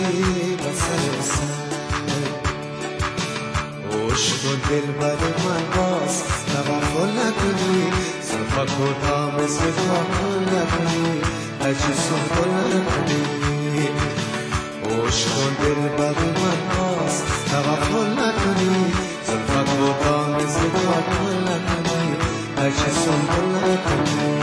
زدی بسر سر خوش کن دلبر من باز توقع نکنی زلفت بودم مثل کامل نکنی هرچی سنبول نکنی خوش کن دلبر من باز توقع نکنی زلفت بودم مثل کامل نکنی هرچی سنبول نکنی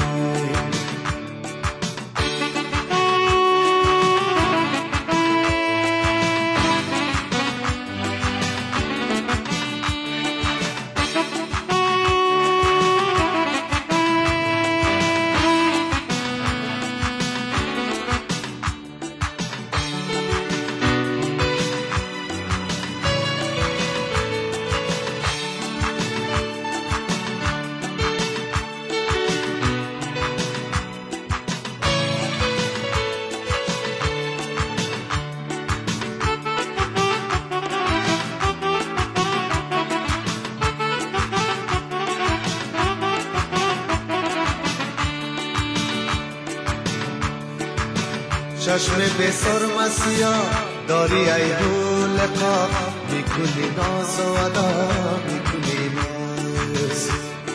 چشم به سرمسیا داری ای رو لقا میکنی ناز و ادا میکنی ناز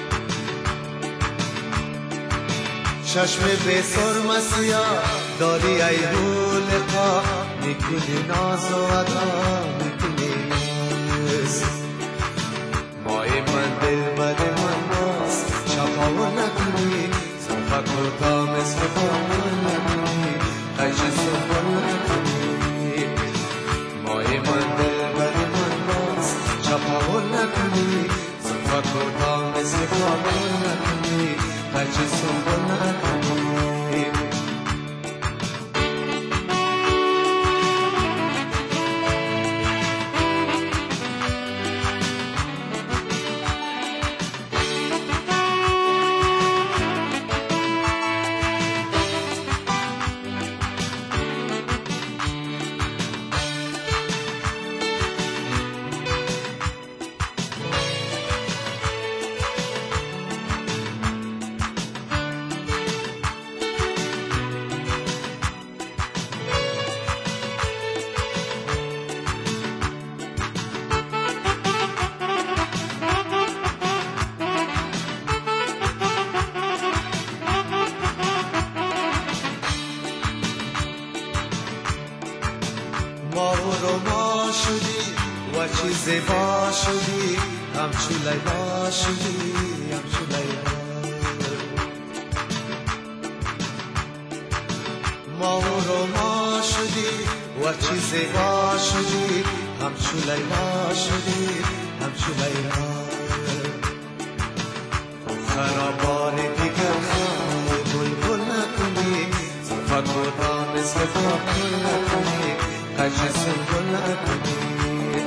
چشم به سرمسیا داری ای رو لقا میکنی ناز و ادا میکنی ناز مای من دلبر من باز شفا نکنی زلفت بودا مثل کامل نکنی هرچی سنبول نکنی مای من دلبر من باز شفا نکنی زلفت بودا مثل کامل نکنی هرچی سنبول نکنی ما و ما شدی و چی زیبا شدی همچو لیلا شدی همچو لیلا ما و ما شدی و چی زیبا شدی همچو لیلا شدی همچو لیلا تو خرابان دیگر خانه بلبل نکنی زلفت بودا مثل کامل نکنی هرچی سنبول نکنی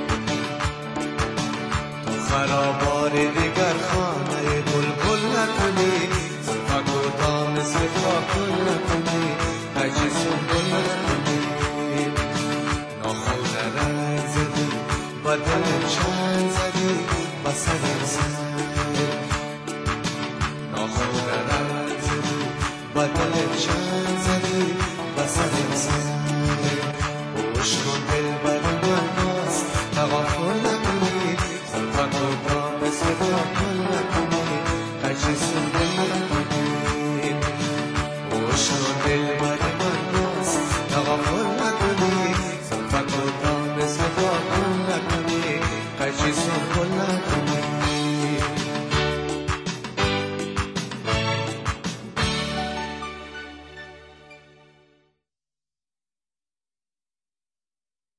تو خرابار دیگر خانه بلبل نکنی زلفت بودا مثل کامل نکنی هرچی سنبول نکنی ناخون رنگ زدی و دلم چنگ زدی بسر سر ناخون رنگ زدی و دلم چنگ زدی بسر سر خوش کن دلبر من باز توقع نکنی زلفت بودا مثل کامل نکنی هرچی سنبول نکنی خوش کن دلبر من باز توقع نکنی زلفت بودا مثل کامل نکنی هرچی سنبول نکنی